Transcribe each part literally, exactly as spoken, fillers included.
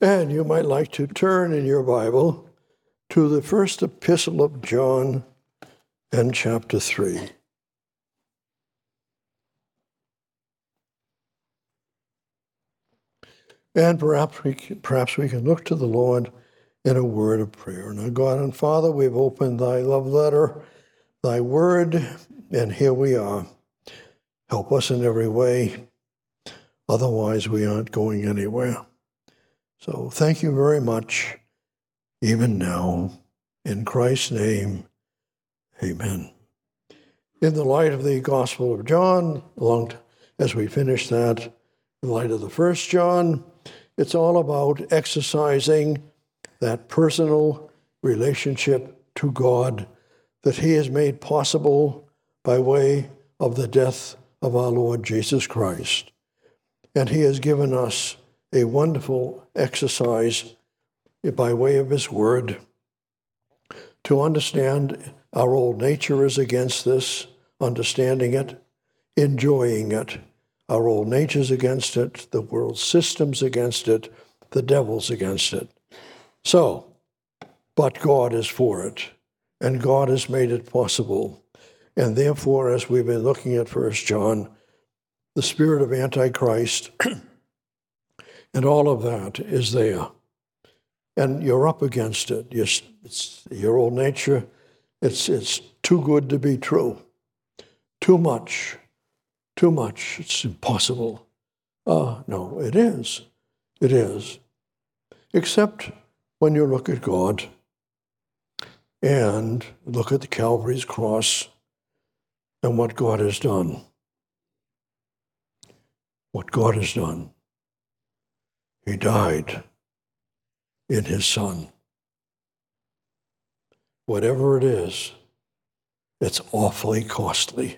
And you might like to turn in your Bible to the first epistle of John and chapter three. And perhaps we, can, perhaps we can look to the Lord in a word of prayer. Now, God and Father, we've opened thy love letter, thy word, and here we are. Help us in every way. Otherwise, we aren't going anywhere. So thank you very much, even now. In Christ's name, amen. In the light of the Gospel of John, along as we finish that, in the light of the First John, it's all about exercising that personal relationship to God that he has made possible by way of the death of our Lord Jesus Christ. And he has given us a wonderful exercise by way of his word to understand our old nature is against this, understanding it, enjoying it. Our old nature's against it, the world's system's against it, the devil's against it. So, but God is for it, and God has made it possible. And therefore, as we've been looking at First John, the spirit of Antichrist and all of that is there. And you're up against it. You're, it's your old nature, it's, it's too good to be true. Too much. Too much. It's impossible. Ah, no, it is. It is. Except when you look at God and look at the Calvary's cross and what God has done. What God has done. He died in his Son. Whatever it is, it's awfully costly.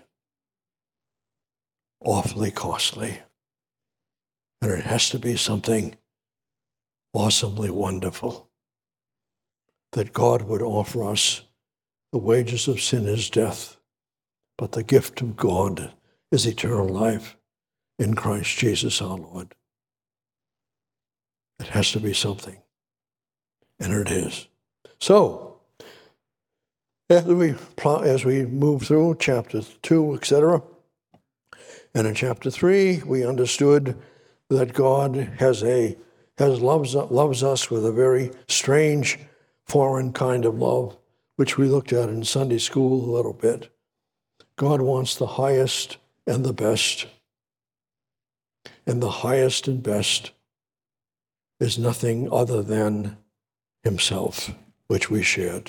Awfully costly. And it has to be something awesomely wonderful. That God would offer us the wages of sin is death, but the gift of God is eternal life in Christ Jesus our Lord. It has to be something. And it is. So, as we, as we move through chapter two, et cetera, and in chapter three, we understood that God has a has loves loves us with a very strange, foreign kind of love, which we looked at in Sunday school a little bit. God wants the highest and the best. And the highest and best is nothing other than himself, which we shared.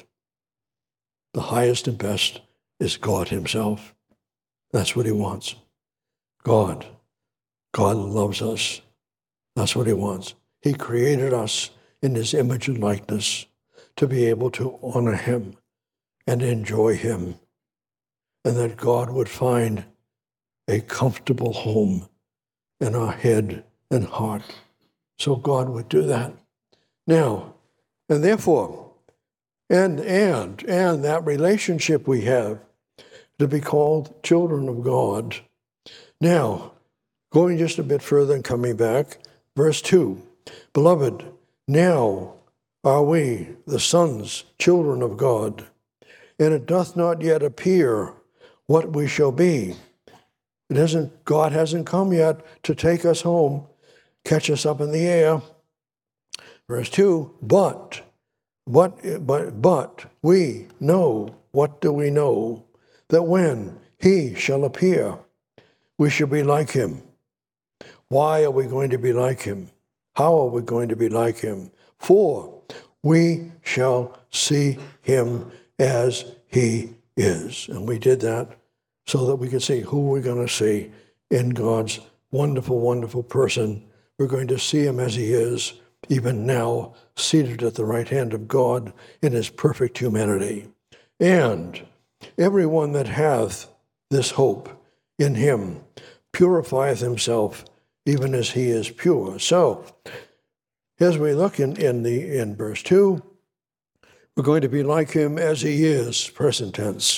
The highest and best is God himself. That's what he wants. God. God loves us. That's what he wants. He created us in his image and likeness to be able to honor him and enjoy him, and that God would find a comfortable home in our head and heart. So God would do that. Now, and therefore, and, and, and that relationship we have to be called children of God. Now, going just a bit further and coming back, verse two, Beloved, now are we the sons, children of God, and it doth not yet appear what we shall be. It hasn't, God hasn't come yet to take us home, catch us up in the air. Verse two, but, but, but, but we know, what do we know? That when he shall appear, we shall be like him. Why are we going to be like him? How are we going to be like him? For we shall see him as he is. And we did that so that we could see who we're going to see in God's wonderful, wonderful person. We're going to see him as he is, even now, seated at the right hand of God in his perfect humanity. And everyone that hath this hope in him purifieth himself even as he is pure. So, as we look in, in, the, in verse two, we're going to be like him as he is, present tense.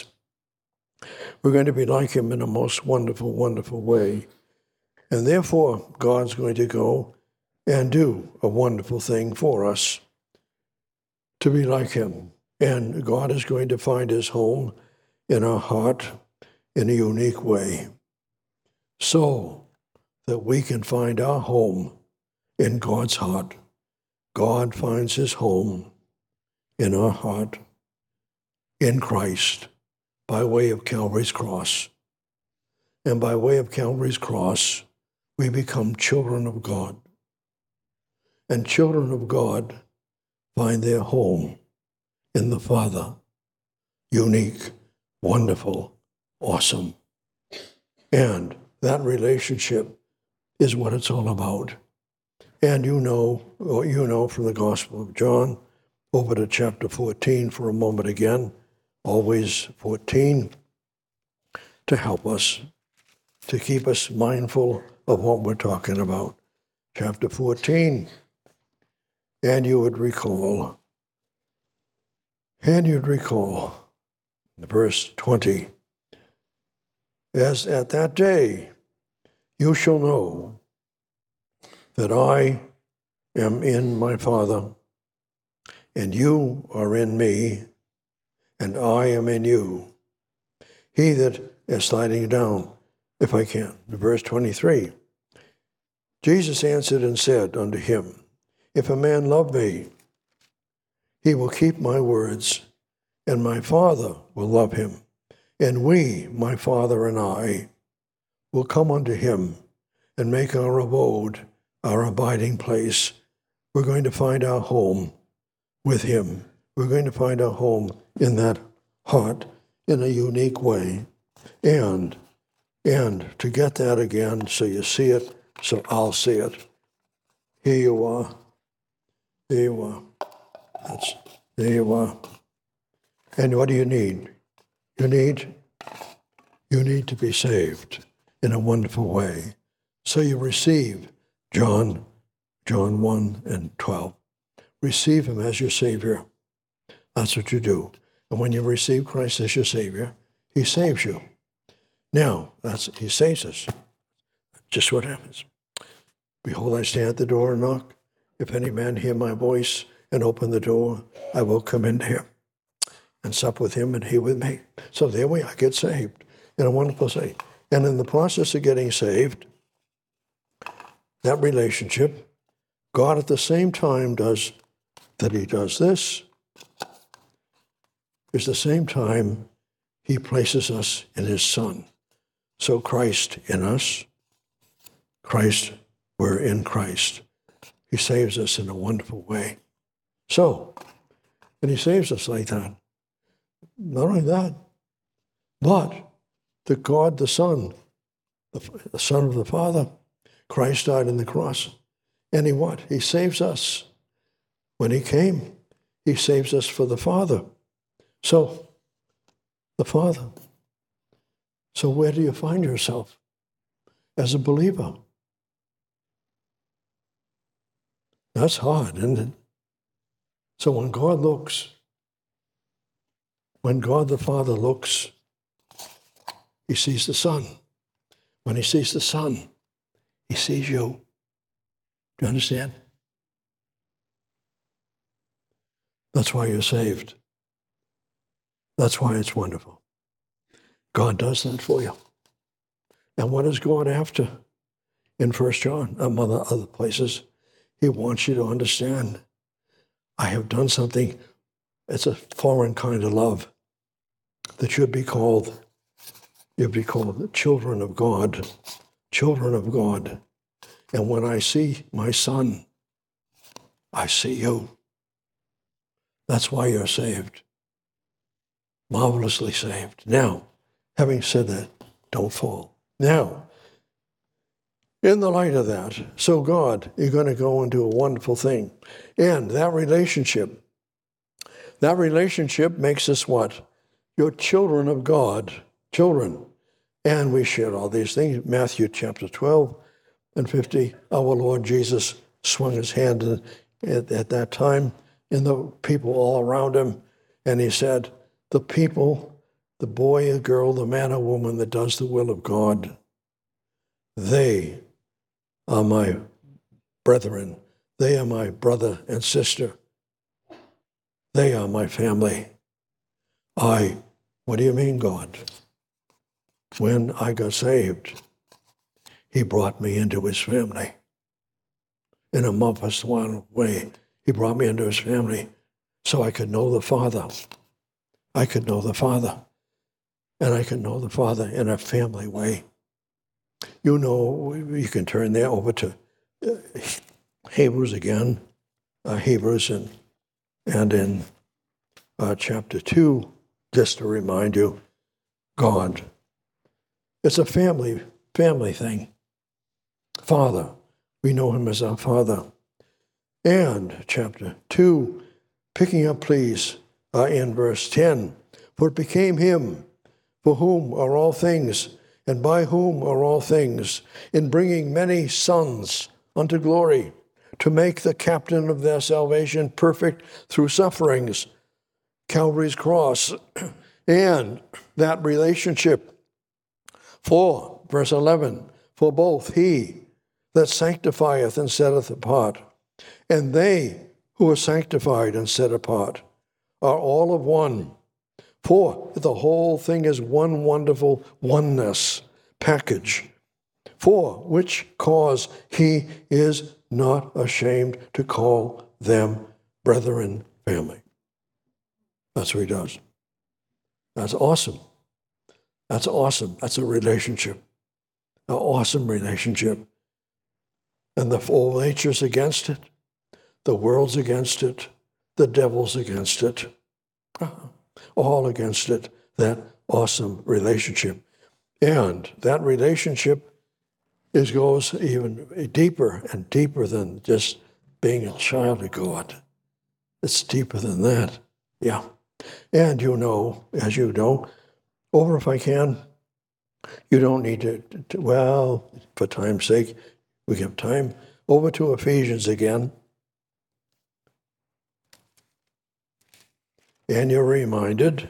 We're going to be like him in a most wonderful, wonderful way. And therefore, God's going to go and do a wonderful thing for us to be like him. And God is going to find his home in our heart in a unique way, so that we can find our home in God's heart. God finds his home in our heart in Christ by way of Calvary's cross. And by way of Calvary's cross, we become children of God. And children of God find their home in the Father. Unique, wonderful, awesome. And that relationship is what it's all about. And you know, what you know from the Gospel of John, over to chapter fourteen for a moment again, always fourteen, to help us, to keep us mindful of what we're talking about. Chapter fourteen, and you would recall, and you'd recall, verse twenty, as at that day you shall know that I am in my Father, and you are in me, and I am in you. He that is sliding down, if I can, verse twenty-three. Jesus answered and said unto him, if a man love me, he will keep my words, and my Father will love him. And we, my Father and I, will come unto him and make our abode, our abiding place. We're going to find our home with him. We're going to find our home in that heart in a unique way. And, and to get that again, so you see it, so I'll see it. Here you are. There you are. That's, there you are. And what do you need? You need, you need to be saved in a wonderful way. So you receive John, John one and twelve. Receive him as your Savior. That's what you do. And when you receive Christ as your Savior, he saves you. Now, that's he saves us. Just what happens. Behold, I stand at the door and knock. If any man hear my voice and open the door, I will come into him and sup with him and he with me. So there we are, get saved in a wonderful way. And in the process of getting saved, that relationship, God at the same time does that he does this, is the same time he places us in his Son. So Christ in us, Christ, we're in Christ. He saves us in a wonderful way. So, and he saves us like that. Not only that, but the God, the Son, the, the Son of the Father, Christ died on the cross. And he what? He saves us. When he came, he saves us for the Father. So, the Father. So where do you find yourself as a believer? That's hard, isn't it? So when God looks, when God the Father looks, he sees the Son. When he sees the Son, he sees you. Do you understand? That's why you're saved. That's why it's wonderful. God does that for you. And what is God after? In First John, among other places, he wants you to understand, I have done something, it's a foreign kind of love that should be called, you'd be called the children of God, children of God. And when I see my Son, I see you. That's why you're saved. Marvelously saved. Now, having said that, don't fall. Now, in the light of that, so God, you're going to go and do a wonderful thing. And that relationship, that relationship makes us what? You're children of God, children. And we share all these things. Matthew chapter twelve and fifty, our Lord Jesus swung his hand at, at that time in the people all around him, and he said, the people, the boy or girl, the man or woman that does the will of God, they are my brethren They are my brother and sister. They are my family. I, what do you mean, God? When I got saved, he brought me into his family. In a marvelous one way, he brought me into his family so I could know the Father. I could know the Father. And I could know the Father in a family way. You know, you can turn there over to Hebrews again, uh, Hebrews and, and in uh, chapter two, just to remind you, God. It's a family, family thing. Father, we know him as our Father. And chapter two, picking up, please, uh, in verse ten, for it became him, for whom are all things, and by whom are all things, in bringing many sons unto glory, to make the captain of their salvation perfect through sufferings, Calvary's cross, and that relationship. For, verse eleven, for both he that sanctifieth and setteth apart, and they who are sanctified and set apart, are all of one. For the whole thing is one wonderful oneness package, for which cause he is not ashamed to call them brethren, family. That's what he does. That's awesome. That's awesome. That's a relationship, an awesome relationship. And the full nature's against it. The world's against it. The devil's against it. All against it, that awesome relationship. And that relationship is goes even deeper and deeper than just being a child of God. It's deeper than that. Yeah. And you know, as you know, over if I can, you don't need to, to well, for time's sake, we have time. Over to Ephesians again. And you're reminded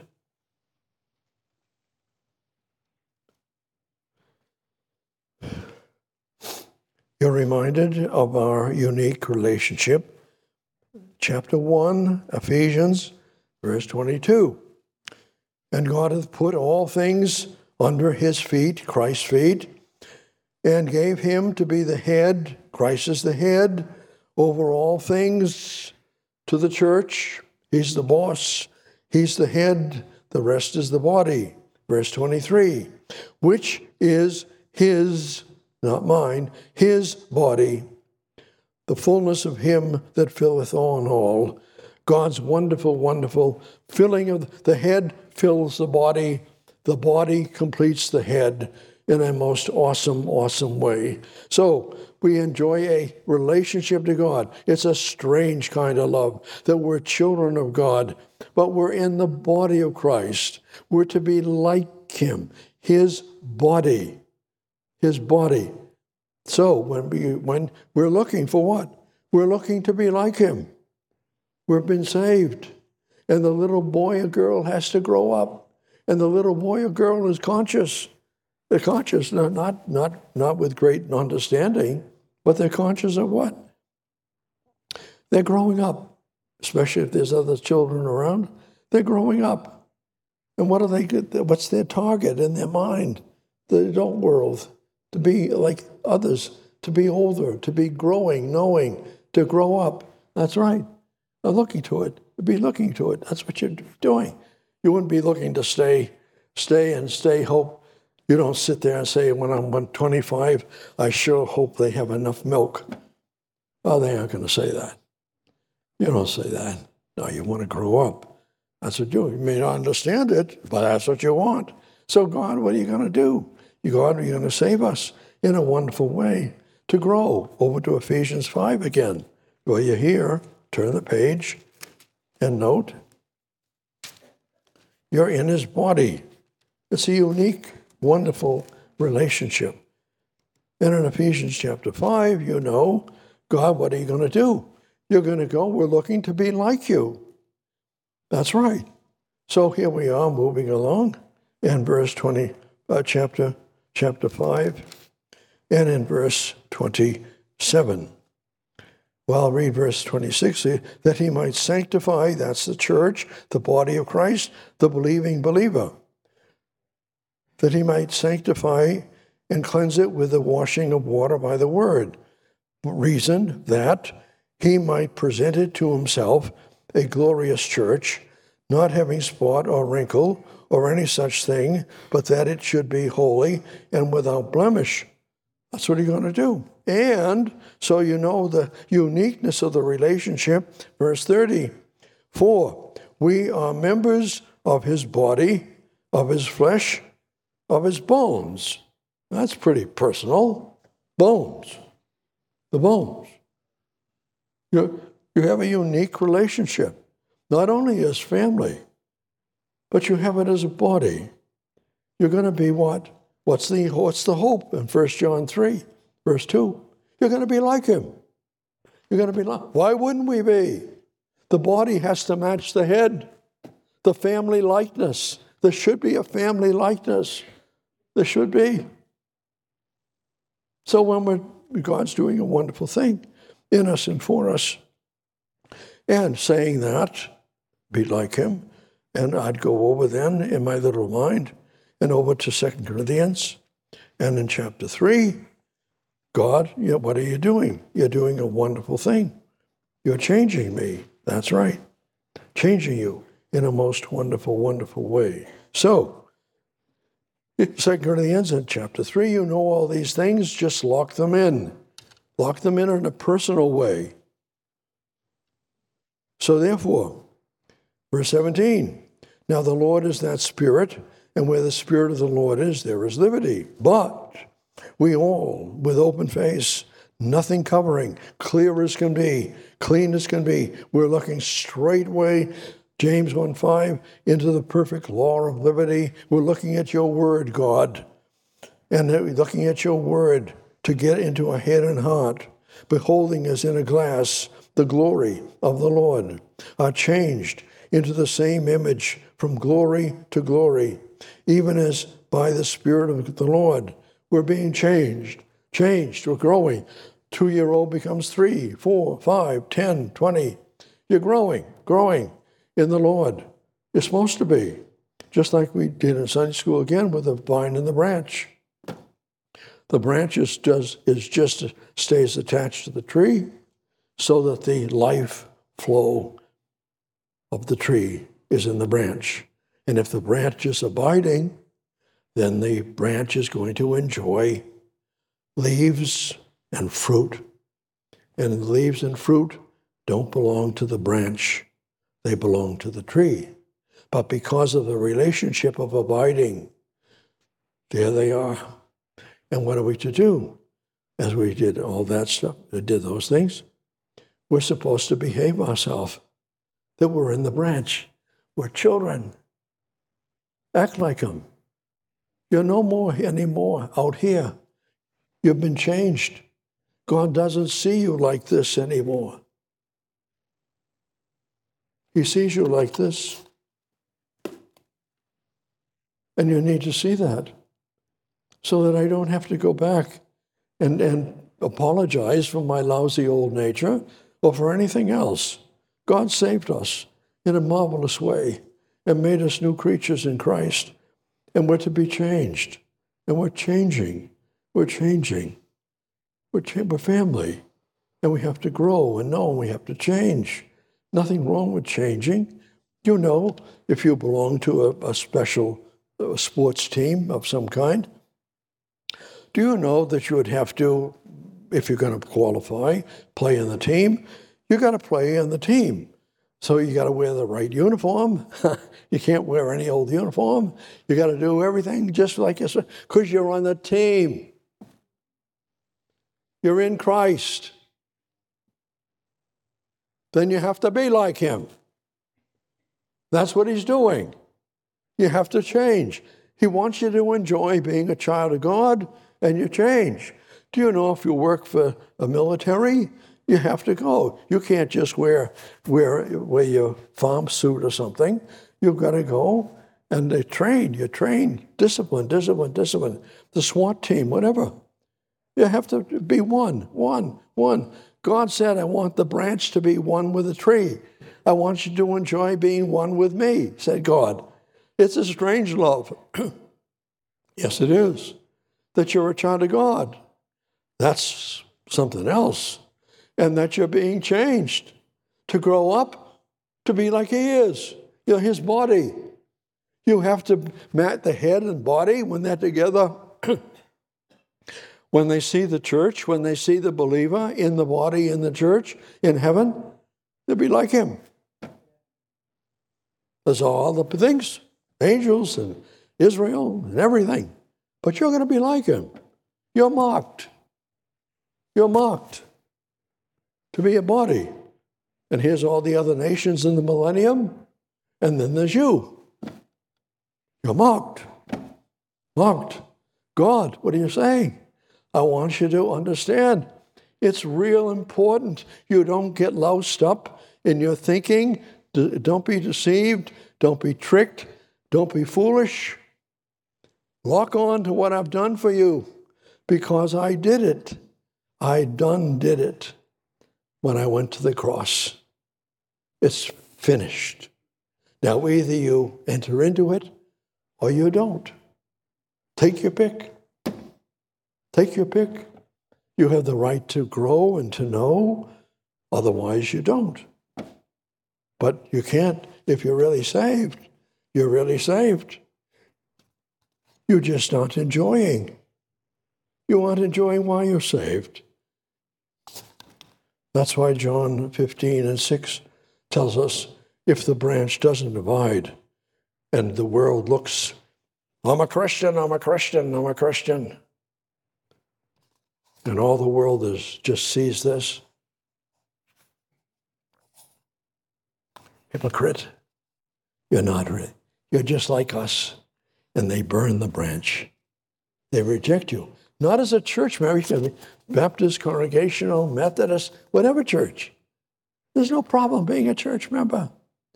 you're reminded of our unique relationship. Chapter one, Ephesians, verse twenty-two. And God hath put all things under his feet, Christ's feet, and gave him to be the head, Christ is the head, over all things to the church. He's the boss. He's the head. The rest is the body. Verse twenty-three, which is his, not mine, his body, the fullness of him that filleth on all. God's wonderful, wonderful filling of the head fills the body. The body completes the head in a most awesome, awesome way. So we enjoy a relationship to God. It's a strange kind of love that we're children of God, but we're in the body of Christ. We're to be like him, his body, his body. So when, we, when we're looking for what? We're looking to be like him. We've been saved. And the little boy or girl has to grow up. And the little boy or girl is conscious. They're conscious, not, not, not, not with great understanding, but they're conscious of what? They're growing up, especially if there's other children around. They're growing up. And what are they? What's their target in their mind? The adult world, to be like others, to be older, to be growing, knowing, to grow up. That's right. They're looking to it. Be looking to it. That's what you're doing. You wouldn't be looking to stay, stay and stay, hope. You don't sit there and say, when I'm twenty-five, I sure hope they have enough milk. Oh, they aren't going to say that. You don't say that. No, you want to grow up. That's what you do. You may not understand it, but that's what you want. So God, what are you going to do? You God, are you going to save us in a wonderful way to grow? Over to Ephesians five again. Well, you're here. Turn the page and note. You're in his body. It's a unique, wonderful relationship. And in Ephesians chapter five, you know, God, what are you going to do? You're going to go, we're looking to be like you. That's right. So here we are moving along in verse twenty, uh, chapter, chapter five, and in verse twenty-seven. Well, I'll read verse twenty-six, that he might sanctify, that's the church, the body of Christ, the believing believer, that he might sanctify and cleanse it with the washing of water by the word. Reason that he might present it to himself a glorious church, not having spot or wrinkle or any such thing, but that it should be holy and without blemish. That's what he's going to do. And so you know the uniqueness of the relationship. Verse thirty, for we are members of his body, of his flesh, of his bones. That's pretty personal. Bones. The bones. You, you have a unique relationship, not only as family, but you have it as a body. You're going to be what? What's the, what's the hope in First John three, verse two? You're going to be like him. You're going to be like, why wouldn't we be? The body has to match the head. The family likeness. There should be a family likeness. There should be. So when we're, God's doing a wonderful thing in us and for us, and saying that, be like him, and I'd go over then in my little mind and over to Second Corinthians, and in chapter three, God, you know, what are you doing? You're doing a wonderful thing. You're changing me. That's right. Changing you in a most wonderful, wonderful way. So, Second Corinthians in chapter three, you know all these things, just lock them in. Lock them in in a personal way. So therefore, verse seventeen, now the Lord is that Spirit, and where the Spirit of the Lord is, there is liberty. But we all, with open face, nothing covering, clear as can be, clean as can be, we're looking straightway, James one five, into the perfect law of liberty. We're looking at your word, God, and looking at your word to get into our head and heart, beholding as in a glass the glory of the Lord, are changed into the same image from glory to glory, even as by the Spirit of the Lord we're being changed, changed, we're growing. Two-year-old becomes three, four, five, ten, twenty. You're growing, growing in the Lord. You're supposed to be, just like we did in Sunday school again with the vine and the branch. The branch is just, is just stays attached to the tree so that the life flow of the tree is in the branch. And if the branch is abiding, then the branch is going to enjoy leaves and fruit. And leaves and fruit don't belong to the branch. They belong to the tree. But because of the relationship of abiding, there they are. And what are we to do? As we did all that stuff, did those things, we're supposed to behave ourselves, that we're in the branch. We're children. Act like them. You're no more anymore out here. You've been changed. God doesn't see you like this anymore. He sees you like this. And you need to see that so that I don't have to go back and, and apologize for my lousy old nature or for anything else. God saved us in a marvelous way and made us new creatures in Christ. And we're to be changed. And we're changing. We're changing. We're, cha- we're family. And we have to grow and know we have to change. Nothing wrong with changing. You know, if you belong to a, a special a sports team of some kind, do you know that you would have to, if you're going to qualify, play in the team, you got to play in the team. So you got to wear the right uniform. You can't wear any old uniform. You got to do everything just like yourself because you're on the team. You're in Christ. Then you have to be like him. That's what he's doing. You have to change. He wants you to enjoy being a child of God, and you change. Do you know if you work for a military, you have to go. You can't just wear wear, wear your farm suit or something. You've got to go, and they train. You train. Discipline, discipline, discipline. The SWAT team, whatever. You have to be one, one, one. God said, I want the branch to be one with the tree. I want you to enjoy being one with me, said God. It's a strange love. Yes, it is. That you're a child of God. That's something else. And that you're being changed to grow up to be like he is. You're his body. You have to match the head and body when they're together. When they see the church, when they see the believer in the body in the church in heaven, they'll be like him. There's all the things, angels and Israel and everything. But you're going to be like him. You're marked. You're marked to be a body. And here's all the other nations in the millennium. And then there's you. You're marked. Marked. God, what are you saying? I want you to understand. It's real important. You don't get loused up in your thinking. Don't be deceived. Don't be tricked. Don't be foolish. Lock on to what I've done for you, because I did it. I done did it when I went to the cross. It's finished. Now either you enter into it or you don't. Take your pick. Take your pick. You have the right to grow and to know. Otherwise, you don't. But you can't, if you're really saved, you're really saved. You're just not enjoying. You aren't enjoying why you're saved. That's why John fifteen and six tells us, if the branch doesn't divide and the world looks, I'm a Christian, I'm a Christian, I'm a Christian, and all the world is just sees this, hypocrite, you're not. You're just like us. And they burn the branch. They reject you. Not as a church member, you can be Baptist, Congregational, Methodist, whatever church. There's no problem being a church member.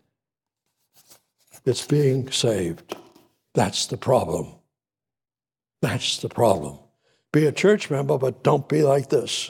It's being saved. That's the problem. That's the problem. Be a church member, but don't be like this.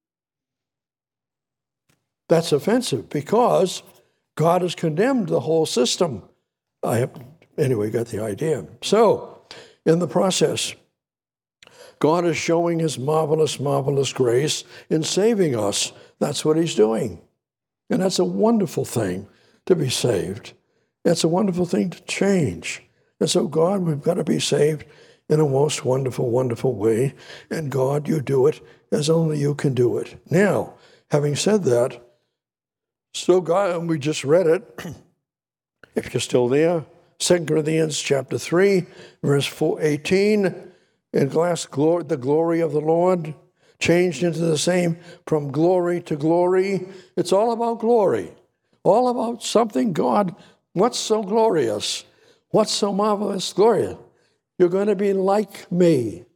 That's offensive because God has condemned the whole system. I have, anyway, got the idea. So, in the process, God is showing his marvelous, marvelous grace in saving us. That's what he's doing. And that's a wonderful thing to be saved. It's a wonderful thing to change. And so, God, we've got to be saved in a most wonderful, wonderful way. And God, you do it as only you can do it. Now, having said that, so God, and we just read it, if you're still there, Second Corinthians chapter three, verse eighteen, in glass glory, the glory of the Lord changed into the same from glory to glory. It's all about glory, all about something God, what's so glorious, what's so marvelous, glorious. You're going to be like me,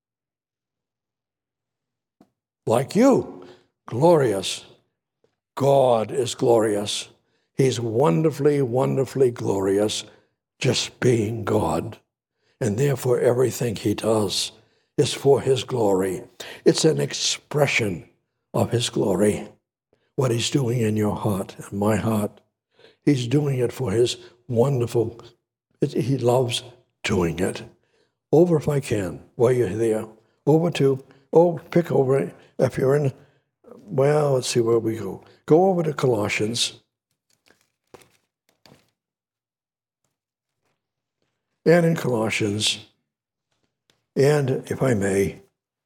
like you, glorious. God is glorious. He's wonderfully, wonderfully glorious, just being God. And therefore, everything he does is for his glory. It's an expression of his glory, what he's doing in your heart and my heart. He's doing it for his wonderful, it, he loves doing it. Over, if I can, while you're there, over to, oh, pick over, if you're in, well, let's see where we go. Go over to Colossians. And in Colossians, and if I may,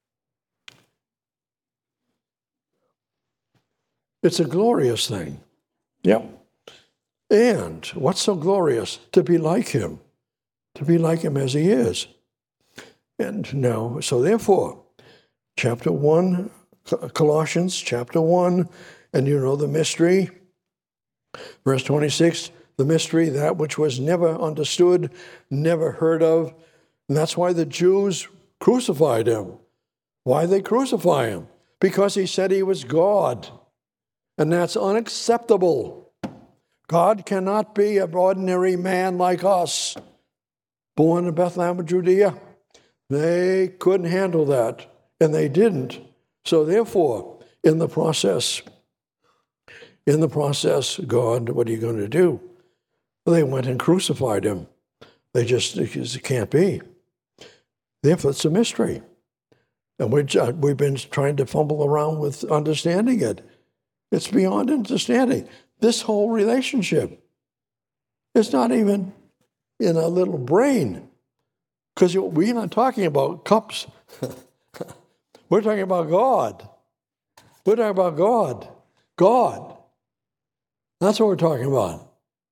it's a glorious thing. Yep. And what's so glorious? To be like him, to be like him as he is. And now, so therefore, chapter one, Colossians chapter one, and you know the mystery, verse twenty-six, the mystery, that which was never understood, never heard of. And that's why the Jews crucified him. Why they crucify him? Because he said he was God. And that's unacceptable. God cannot be an ordinary man like us, born in Bethlehem of Judea. They couldn't handle that, and they didn't. So therefore, in the process, in the process, God, what are you going to do? Well, they went and crucified him. They just, it can't be. Therefore, it's a mystery. And we're, we've been trying to fumble around with understanding it. It's beyond understanding. This whole relationship is not even in a little brain. Because we're not talking about cups. We're talking about God. We're talking about God. God. That's what we're talking about.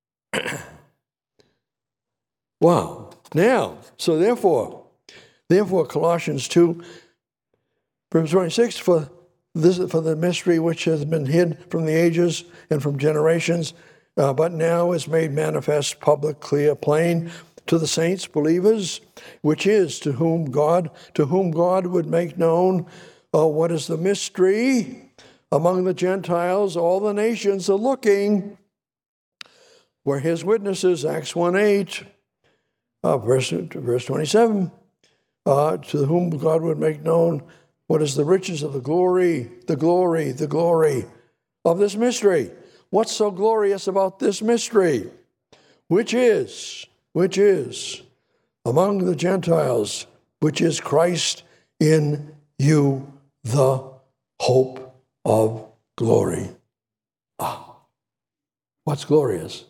Wow. Now, so therefore, therefore, Colossians two, verse twenty-six, for this for the mystery which has been hid from the ages and from generations, uh, but now is made manifest, public, clear, plain, to the saints, believers, which is to whom God, to whom God would make known uh, what is the mystery among the Gentiles. All the nations are looking. We're his witnesses, Acts one eight, uh, verse, verse twenty-seven, uh, to whom God would make known what is the riches of the glory, the glory, the glory of this mystery. What's so glorious about this mystery? Which is, which is among the Gentiles, which is Christ in you, the hope of glory. Ah, what's glorious?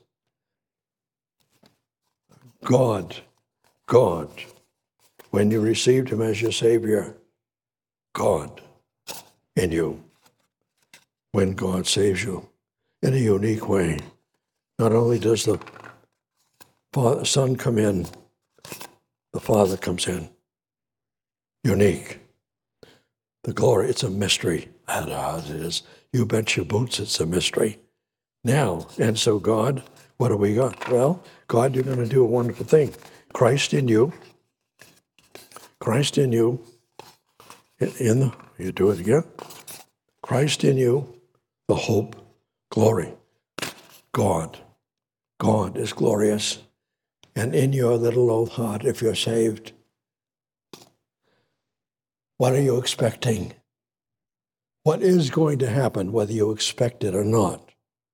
God, God, when you received him as your Savior, God in you, when God saves you in a unique way. Not only does the Father, Son come in, the Father comes in. Unique. The glory, it's a mystery. I don't know how it is. You bet your boots it's a mystery. Now, and so God, what do we got? Well, God, you're going to do a wonderful thing. Christ in you. Christ in you. In, in the, you do it again. Christ in you, the hope, glory. God. God is glorious. And in your little old heart, if you're saved, what are you expecting? What is going to happen, whether you expect it or not?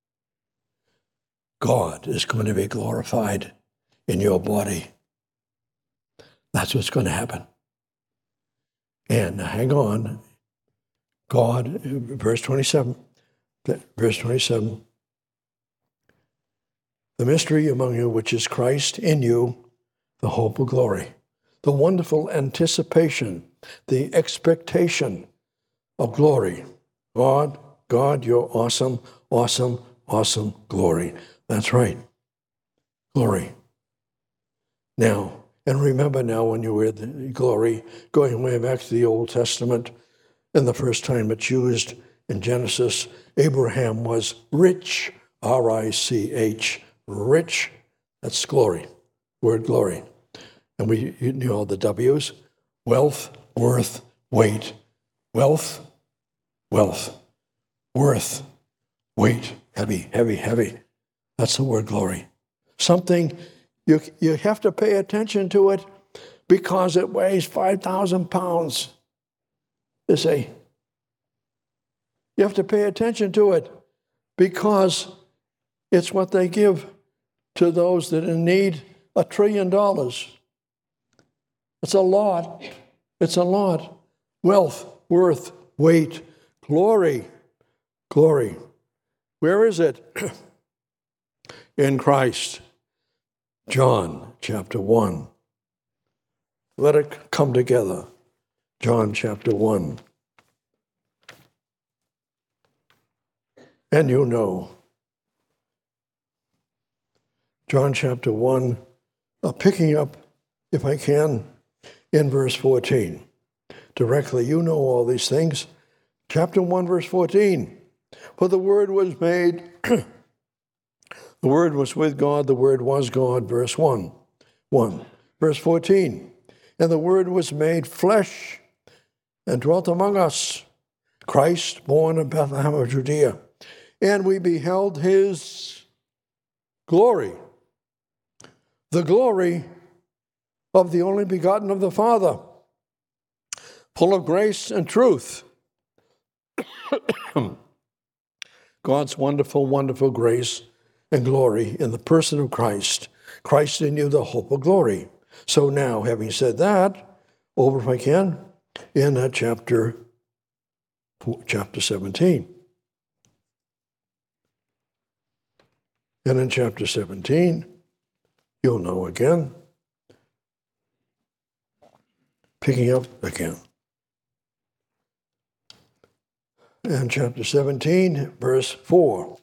God is going to be glorified in your body. That's what's going to happen. And hang on. God, verse twenty-seven, verse twenty-seven, the mystery among you, which is Christ in you, the hope of glory, the wonderful anticipation, the expectation of glory. God, God, you're awesome, awesome, awesome glory. That's right. Glory. Now, and remember now when you were the glory, going way back to the Old Testament, and the first time it's used in Genesis, Abraham was rich, R I C H, rich. That's glory, word glory. And we, you know all the W's, wealth, worth, weight. Wealth, wealth, worth, weight, heavy, heavy, heavy. That's the word glory. Something, you, you have to pay attention to it because it weighs five thousand pounds. You see, you have to pay attention to it because it's what they give to those that in need, a trillion dollars. It's a lot. It's a lot. Wealth, worth, weight, glory, glory. Where is it? In Christ. John chapter one. Let it come together. John chapter one. And you know. John chapter one, uh, picking up, if I can, in verse fourteen. Directly, you know all these things. Chapter one, verse fourteen. For the Word was made, the Word was with God, the Word was God, verse one. one. Verse fourteen. And the Word was made flesh and dwelt among us, Christ, born in Bethlehem of Judea. And we beheld his glory, the glory of the only begotten of the Father, full of grace and truth. God's wonderful, wonderful grace and glory in the person of Christ. Christ in you, the hope of glory. So now, having said that, over if I can, in uh, chapter, chapter seventeen. And in chapter seventeen, you'll know again, picking up again. And chapter seventeen, verse four.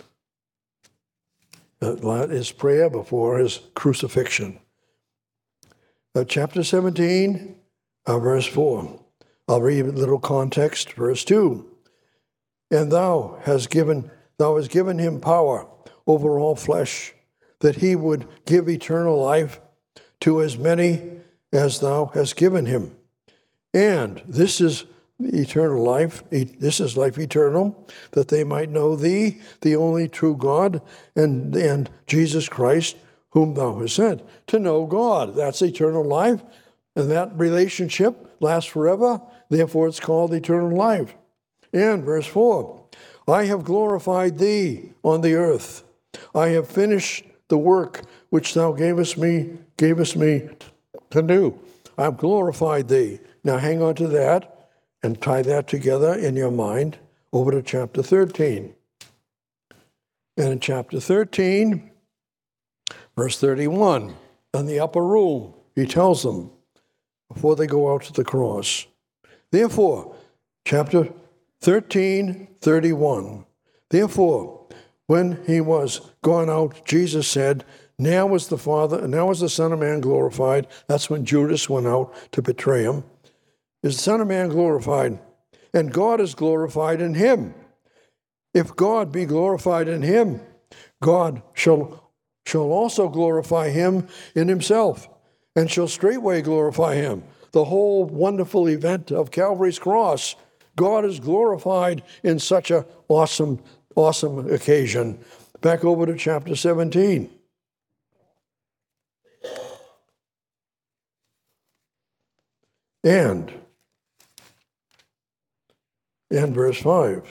That is prayer before his crucifixion. Uh, chapter seventeen, uh, verse four. I'll read a little context, verse two. And thou hast given, thou hast given him power over all flesh, that he would give eternal life to as many as thou hast given him. And this is eternal life, this is life eternal, that they might know thee, the only true God, and, and Jesus Christ, whom thou hast sent. To know God, that's eternal life, and that relationship lasts forever, therefore it's called eternal life. And verse four, I have glorified thee on the earth. I have finished the work which thou gavest me, gavest me to do. I've glorified thee. Now hang on to that and tie that together in your mind over to chapter thirteen. And in chapter thirteen, verse thirty-one, in the upper room, he tells them before they go out to the cross. Therefore, chapter thirteen, thirty-one, therefore, when he was gone out, Jesus said, now was the Father, now was the Son of Man glorified. That's when Judas went out to betray him. Is the Son of Man glorified? And God is glorified in him. If God be glorified in him, God shall, shall also glorify him in himself, and shall straightway glorify him. The whole wonderful event of Calvary's cross, God is glorified in such an awesome, awesome occasion. Back over to chapter seventeen. And, and verse five.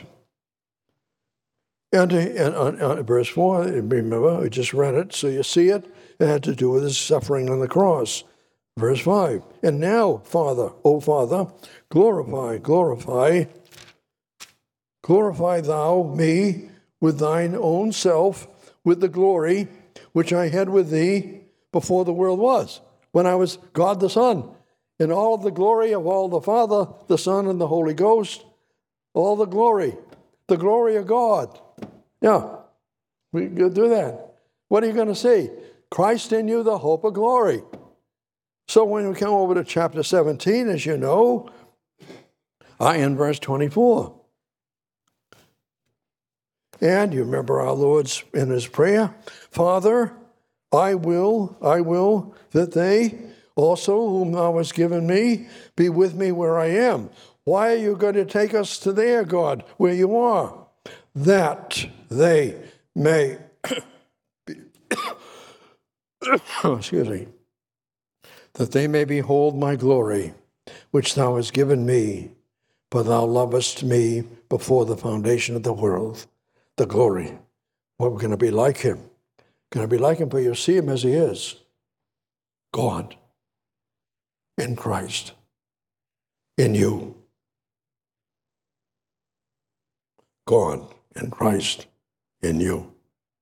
And, and uh, uh, verse four, remember, I just read it, so you see it. It had to do with his suffering on the cross. Verse five. And now, Father, O Father, glorify, glorify, glorify thou me with thine own self, with the glory which I had with thee before the world was, when I was God the Son. In all the glory of all the Father, the Son, and the Holy Ghost, all the glory, the glory of God. Yeah, we could do that. What are you going to see? Christ in you, the hope of glory. So when we come over to chapter seventeen, as you know, I in verse twenty-four. And you remember our Lord's in his prayer, Father, I will, I will that they also, whom thou hast given me, be with me where I am. Why are you going to take us to there, God, where you are? That they may, excuse me, that they may behold my glory, which thou hast given me, for thou lovest me before the foundation of the world. The glory. Well, we're going to be like him. Going to be like him, but you'll see him as he is. God in Christ, in you. God in Christ, in you.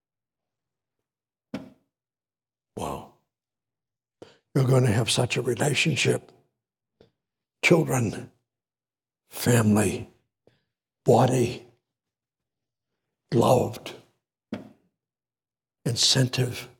Wow. You're going to have such a relationship. Children, family, body, loved, incentive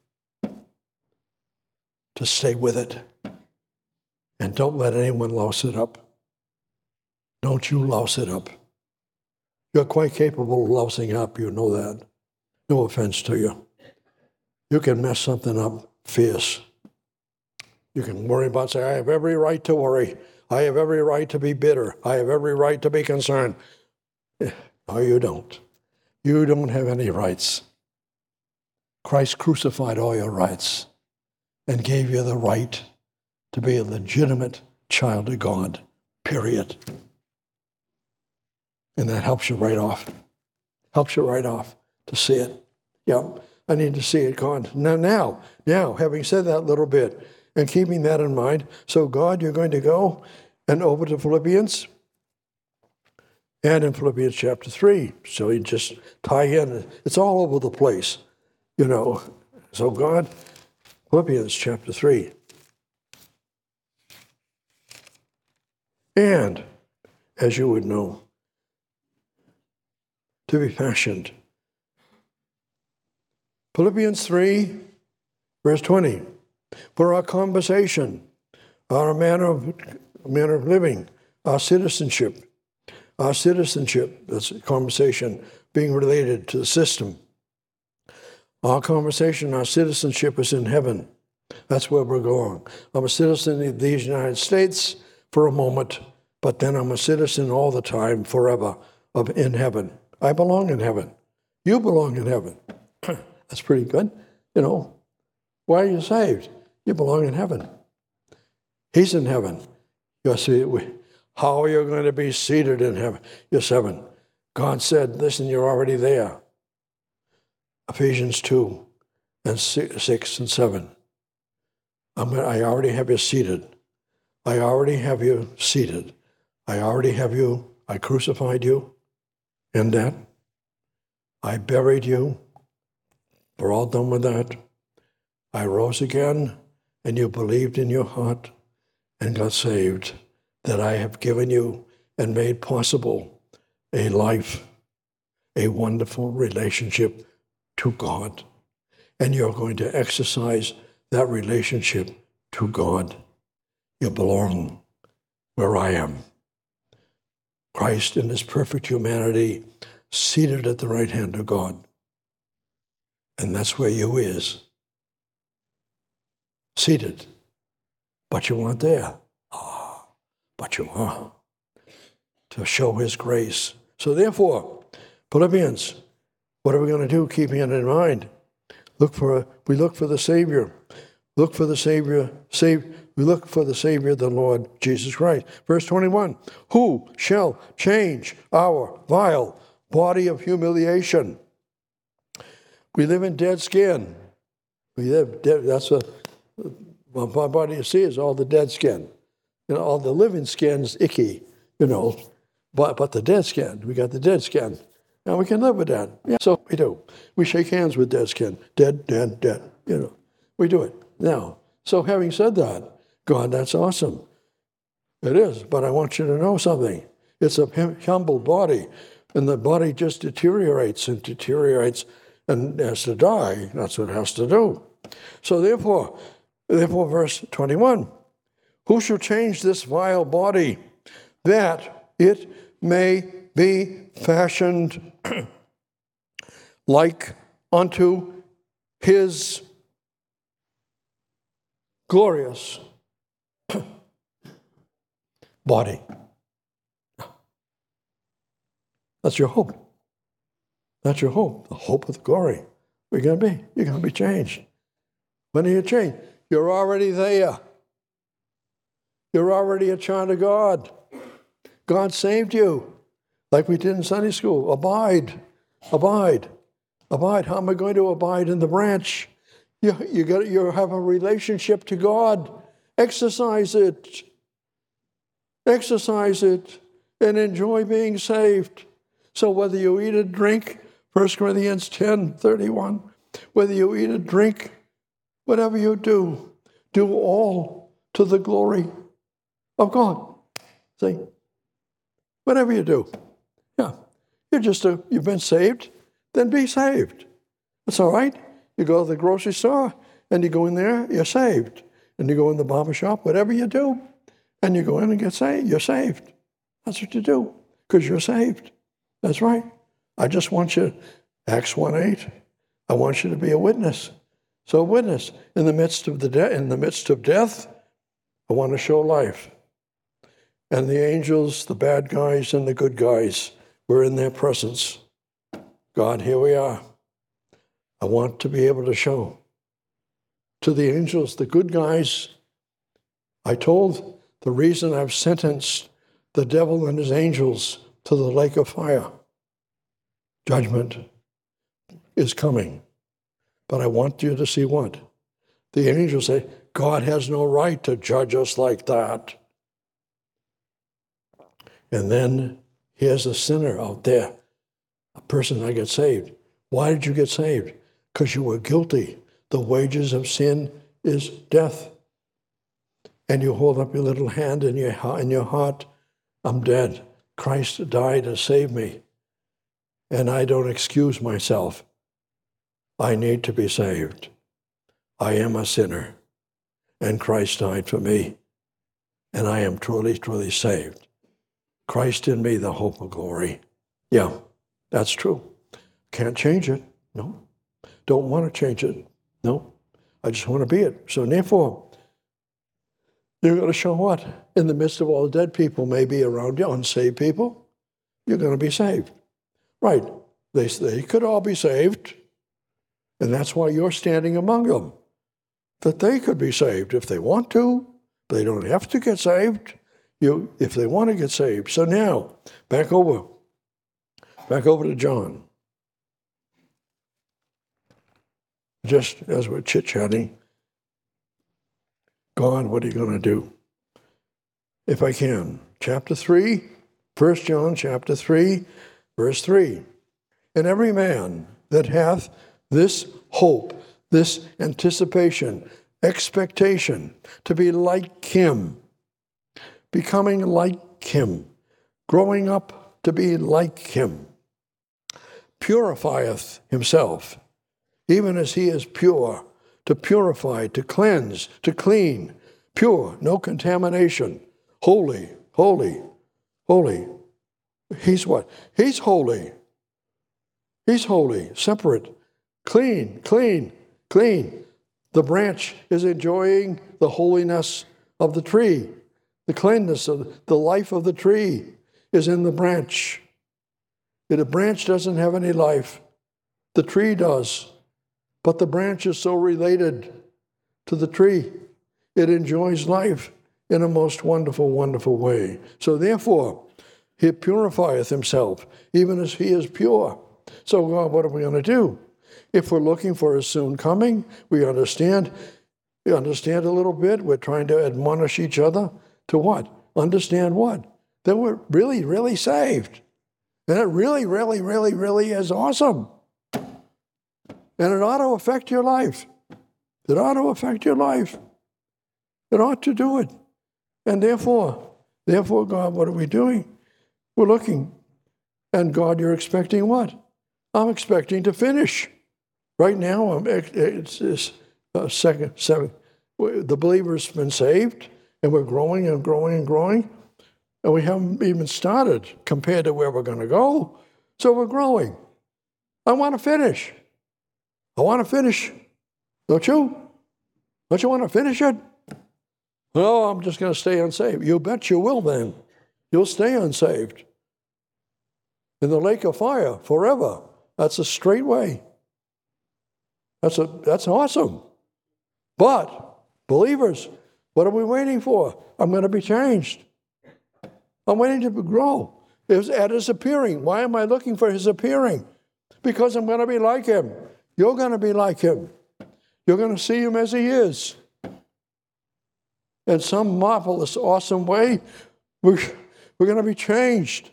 to stay with it. And don't let anyone louse it up. Don't you louse it up. You're quite capable of lousing up, you know that. No offense to you. You can mess something up fierce. You can worry about, say, I have every right to worry. I have every right to be bitter. I have every right to be concerned. No, you don't. You don't have any rights. Christ crucified all your rights and gave you the right to be a legitimate child of God, period. And that helps you right off. Helps you right off to see it. Yeah, I need to see it, God. Now, now, now, having said that little bit and keeping that in mind, so God, you're going to go and over to Philippians and in Philippians chapter three. So you just tie in. It's all over the place, you know. So God, Philippians chapter three. And, as you would know, to be fashioned. Philippians three, verse twenty. For our conversation, our manner of, manner of living, our citizenship, our citizenship, that's a conversation being related to the system. Our conversation, our citizenship is in heaven. That's where we're going. I'm a citizen of these United States for a moment, but then I'm a citizen all the time, forever, of in heaven. I belong in heaven. You belong in heaven. That's pretty good. You know, why are you saved? You belong in heaven. He's in heaven. You'll see, how are you going to be seated in heaven? You're seven. God said, listen, you're already there. Ephesians two and six and seven. I'm, I already have you seated. I already have you seated. I already have you, I crucified you in that. I buried you. We're all done with that. I rose again, and you believed in your heart and got saved, that I have given you and made possible a life, a wonderful relationship to God. And you're going to exercise that relationship to God. You belong where I am. Christ in his perfect humanity, seated at the right hand of God. And that's where you is. Seated. But you weren't there. Ah, but you are. To show his grace. So therefore, Philippians, what are we going to do keeping it in mind? Look for, we look for the Savior. Look for the Savior, save, we look for the Savior, the Lord Jesus Christ. Verse twenty-one, who shall change our vile body of humiliation? We live in dead skin. We live dead, that's a, my body you see is all the dead skin. You know, all the living skin's icky, you know, but, but the dead skin, we got the dead skin. And we can live with that. Yeah, so we do. We shake hands with dead skin. Dead, dead, dead, you know. We do it. Now, so having said that, God, that's awesome. It is, but I want you to know something. It's a humble body, and the body just deteriorates and deteriorates and has to die. That's what it has to do. So therefore, therefore, verse twenty-one, who shall change this vile body that it may be fashioned like unto his glorious body. That's your hope. That's your hope, the hope of the glory. We're going to be, you're going to be changed. When are you changed? You're already there. You're already a child of God. God saved you, like we did in Sunday school. Abide, abide, abide. How am I going to abide in the branch? You, you, got, you have a relationship to God. Exercise it. Exercise it and enjoy being saved. So whether you eat or drink, First Corinthians ten thirty-one, whether you eat or drink, whatever you do, do all to the glory of God. See? Whatever you do. Yeah. You're just a, you've been saved, then be saved. That's all right. You go to the grocery store, and you go in there, you're saved. And you go in the barber shop, whatever you do, and you go in and get saved, you're saved. That's what you do, because you're saved. That's right. I just want you, Acts one eight, I want you to be a witness. So a witness in the midst of the de- in the midst of death, I want to show life. And the angels, the bad guys and the good guys, were in their presence. God, here we are. I want to be able to show to the angels, the good guys. I told the reason I've sentenced the devil and his angels to the lake of fire. Judgment is coming. But I want you to see what? The angels say, God has no right to judge us like that. And then here's a sinner out there, a person that gets saved. Why did you get saved? Because you were guilty. The wages of sin is death. And you hold up your little hand in your, in your heart, I'm dead. Christ died to save me. And I don't excuse myself. I need to be saved. I am a sinner. And Christ died for me. And I am truly, truly saved. Christ in me, the hope of glory. Yeah, that's true. Can't change it. No. Don't want to change it. No. I just want to be it. So therefore, you're going to show what? In the midst of all the dead people maybe around you, unsaved people, you're going to be saved. Right. They, they could all be saved. And that's why you're standing among them. That they could be saved if they want to. They don't have to get saved. You, if they want to get saved. So now, back over. Back over to John. Just as we're chit-chatting, God, what are you going to do? If I can. Chapter three, First John chapter three, verse three. And every man that hath this hope, this anticipation, expectation, to be like him, becoming like him, growing up to be like him, purifieth himself, even as he is pure, to purify, to cleanse, to clean, pure, no contamination, holy, holy, holy. He's what? He's holy. He's holy, separate, clean, clean, clean. The branch is enjoying the holiness of the tree. The cleanness of the life of the tree is in the branch. The branch doesn't have any life. The tree does. But the branch is so related to the tree. It enjoys life in a most wonderful, wonderful way. So therefore, he purifieth himself, even as he is pure. So God, what are we going to do? If we're looking for his soon coming, we understand, we understand a little bit. We're trying to admonish each other to what? Understand what? That we're really, really saved. And it really, really, really, really is awesome. And it ought to affect your life. It ought to affect your life. It ought to do it. And therefore, therefore, God, what are we doing? We're looking. And God, you're expecting what? I'm expecting to finish. Right now, I'm, it's this uh, second, seventh. The believer's been saved, and we're growing and growing and growing. And we haven't even started compared to where we're going to go. So we're growing. I want to finish. I want to finish. Don't you? Don't you want to finish it? No, I'm just going to stay unsaved. You bet you will then. You'll stay unsaved. In the lake of fire forever. That's a straight way. That's, a, that's awesome. But, believers, what are we waiting for? I'm going to be changed. I'm waiting to grow. It's at his appearing. Why am I looking for his appearing? Because I'm going to be like him. You're going to be like him. You're going to see him as he is. In some marvelous, awesome way, we're, we're going to be changed.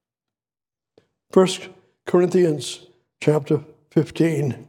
First Corinthians chapter fifteen.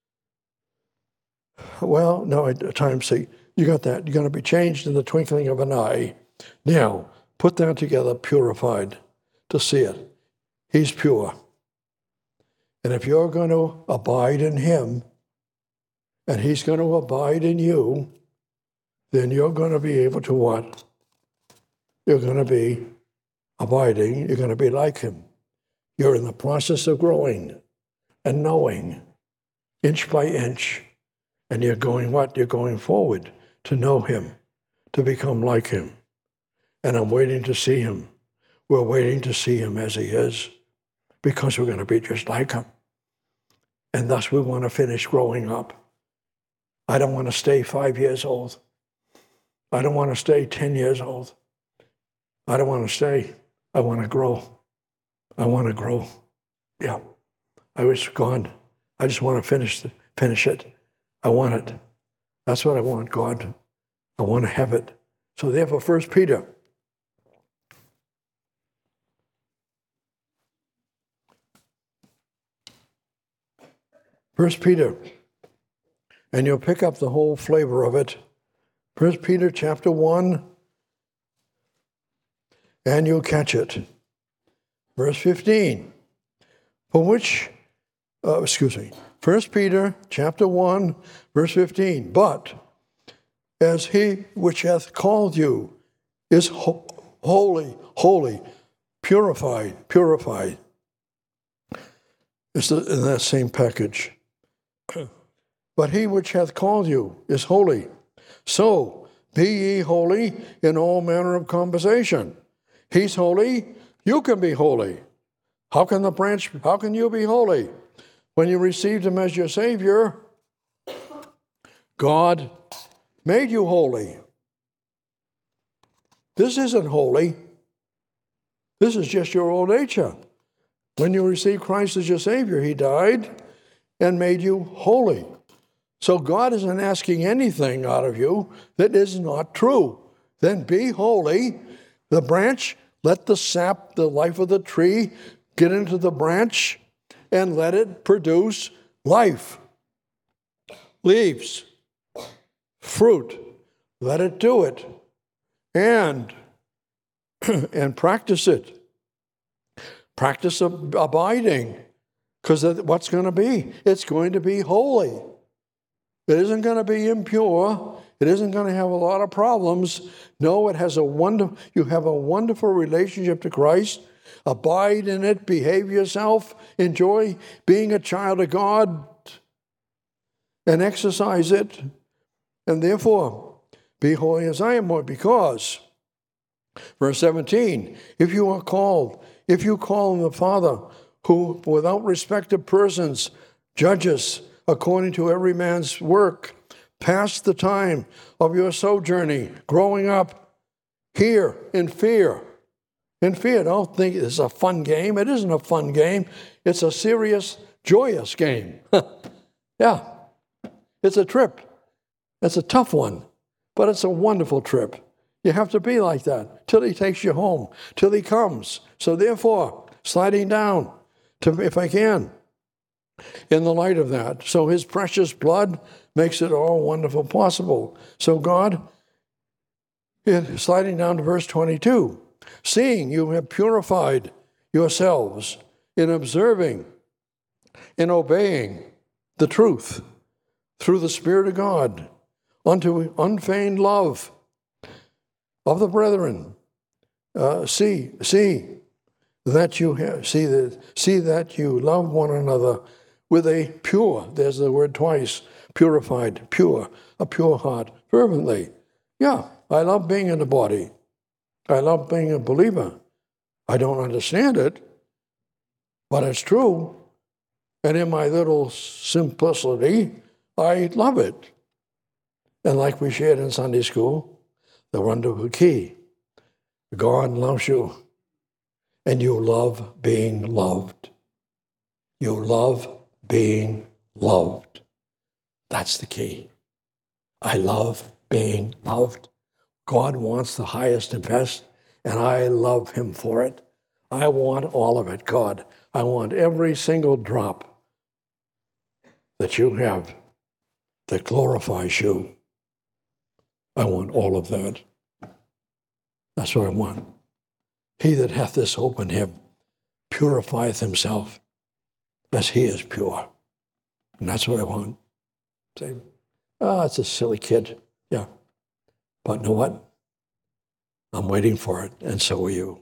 Well, no, time sake. You got that. You're going to be changed in the twinkling of an eye. Now, put that together, purified, to see it. He's pure. And if you're going to abide in him, and he's going to abide in you, then you're going to be able to what? You're going to be abiding. You're going to be like him. You're in the process of growing and knowing, inch by inch. And you're going what? You're going forward to know him, to become like him. And I'm waiting to see him. We're waiting to see him as he is, because we're going to be just like him. And thus we want to finish growing up. I don't want to stay five years old. I don't want to stay ten years old. I don't want to stay. I want to grow. I want to grow. Yeah. I wish God, I just want to finish the, finish it. I want it. That's what I want, God. I want to have it. So therefore, First Peter. First Peter. And you'll pick up the whole flavor of it. First Peter chapter one. And you'll catch it. Verse fifteen. For which, uh, excuse me, First Peter chapter one, verse fifteen. But as he which hath called you is ho- holy, holy, purified, purified. It's the, in that same package. But he which hath called you is holy. So be ye holy in all manner of conversation. He's holy, you can be holy. How can the branch, how can you be holy? When you received him as your Savior, God made you holy. This isn't holy. This is just your old nature. When you received Christ as your Savior, he died and made you holy. So God isn't asking anything out of you that is not true. Then be holy. The branch, let the sap, the life of the tree, get into the branch and let it produce life. Leaves, fruit, let it do it. And, and practice it. Practice ab- abiding. Because what's going to be? It's going to be holy. It isn't going to be impure. It isn't going to have a lot of problems. No, it has a wonder. You have a wonderful relationship to Christ. Abide in it. Behave yourself. Enjoy being a child of God. And exercise it. And therefore, be holy as I am holy. Because, verse seventeen, if you are called, if you call on the Father, who without respect of persons judges according to every man's work, pass the time of your sojourning, growing up here in fear. In fear, don't think it's a fun game. It isn't a fun game. It's a serious, joyous game. Yeah, it's a trip. It's a tough one, but it's a wonderful trip. You have to be like that till he takes you home, till he comes. So therefore, sliding down, to, if I can, in the light of that. So his precious blood makes it all wonderful possible. So God, in, sliding down to verse twenty-two, seeing you have purified yourselves in observing, in obeying the truth through the Spirit of God, unto unfeigned love of the brethren. Uh, see, see that you have, see that, see that you love one another with a pure, there's the word twice, purified, pure, a pure heart, fervently. Yeah, I love being in the body. I love being a believer. I don't understand it, but it's true. And in my little simplicity, I love it. And like we shared in Sunday school, the wonderful key, God loves you, and you love being loved. You love being loved. That's the key. I love being loved. God wants the highest and best, and I love him for it. I want all of it, God. I want every single drop that you have that glorifies you. I want all of that. That's what I want. He that hath this hope in him purifieth himself as he is pure. And that's what I want. Say, ah, oh, it's a silly kid. Yeah. But know what? I'm waiting for it, and so are you.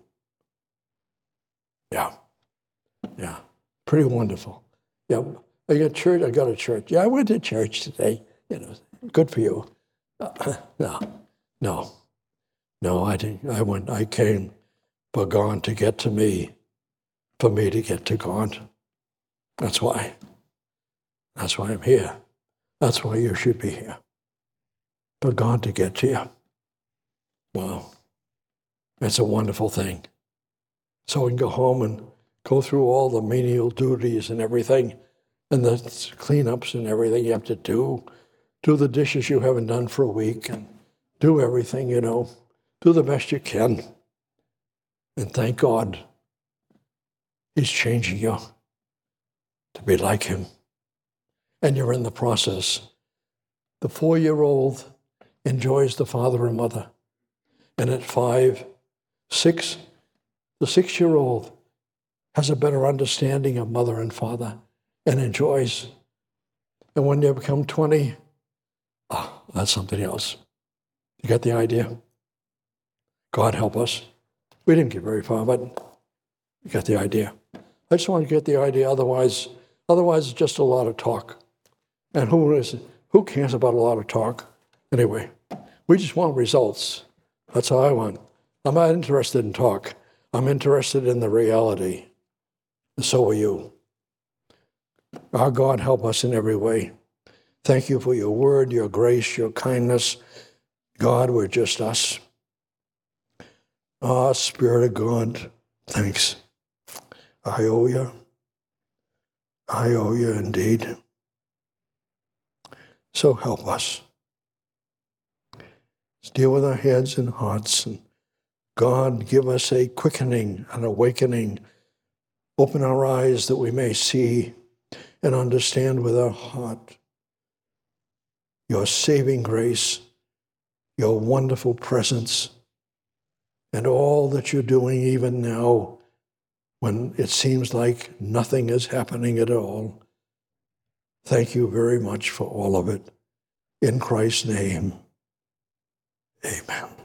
Yeah. Yeah. Pretty wonderful. Yeah. I got church. I got a church. Yeah, I went to church today. You know, good for you. Uh, no, no, no. I didn't. I went. I came for God to get to me, for me to get to God. That's why. That's why I'm here. That's why you should be here. For God to get to you. Wow. It's a wonderful thing. So we can go home and go through all the menial duties and everything, and the cleanups and everything you have to do, do the dishes you haven't done for a week, and do everything, you know, do the best you can. And thank God He's changing you to be like Him. And you're in the process. The four-year-old enjoys the father and mother. And at five, six, the six-year-old has a better understanding of mother and father and enjoys. And when you become twenty, ah, that's something else. You get the idea? God help us. We didn't get very far, but you get the idea. I just want to get the idea, otherwise, otherwise it's just a lot of talk. And who is who cares about a lot of talk? Anyway, we just want results. That's all I want. I'm not interested in talk. I'm interested in the reality. And so are you. Our God, help us in every way. Thank you for your word, your grace, your kindness. God, we're just us. Ah, Spirit of God, thanks. I owe you. I owe you indeed. So help us. Let's deal with our heads and hearts. And God, give us a quickening, an awakening. Open our eyes that we may see and understand with our heart your saving grace, your wonderful presence, and all that you're doing even now when it seems like nothing is happening at all. Thank you very much for all of it. In Christ's name, amen.